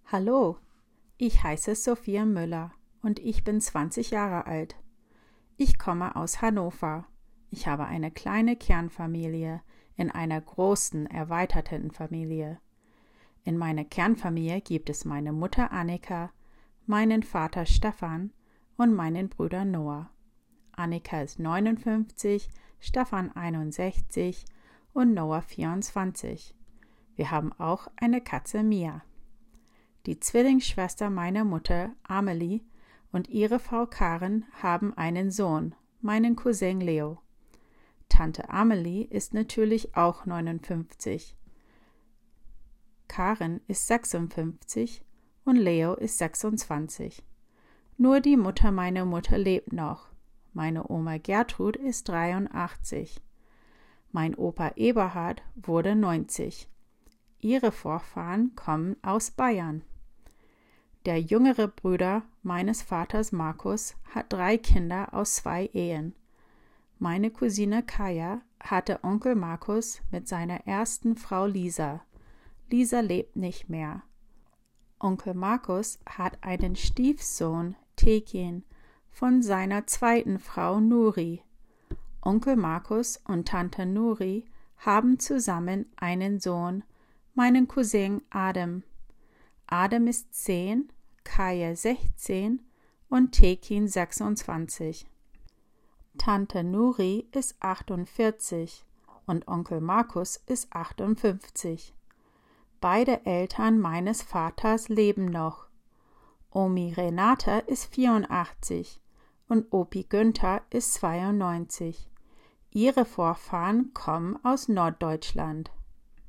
Hallo, ich heiße Sophia Müller und ich bin 20 Jahre alt. Ich komme aus Hannover. Ich habe eine kleine Kernfamilie in einer großen, erweiterten Familie. In meiner Kernfamilie gibt es meine Mutter Annika, meinen Vater Stefan und meinen Bruder Noah. Annika ist 59, Stefan 61 und Noah 24. Wir haben auch eine Katze Mia. Die Zwillingsschwester meiner Mutter, Amelie, und ihre Frau Karen haben einen Sohn, meinen Cousin Leo. Tante Amelie ist natürlich auch 59. Karen ist 56 und Leo ist 26. Nur die Mutter meiner Mutter lebt noch. Meine Oma Gertrud ist 83. Mein Opa Eberhard wurde 90. Ihre Vorfahren kommen aus Bayern. Der jüngere Bruder meines Vaters Markus hat 3 Kinder aus 2 Ehen. Meine Cousine Kaya hatte Onkel Markus mit seiner ersten Frau Lisa. Lisa lebt nicht mehr. Onkel Markus hat einen Stiefsohn, Tekin, von seiner zweiten Frau Nuri. Onkel Markus und Tante Nuri haben zusammen einen Sohn, meinen Cousin Adam. Adam ist 10, Kaya 16 und Tekin 26. Tante Nuri ist 48 und Onkel Markus ist 58. Beide Eltern meines Vaters leben noch. Omi Renata ist 84 und Opi Günther ist 92. Ihre Vorfahren kommen aus Norddeutschland.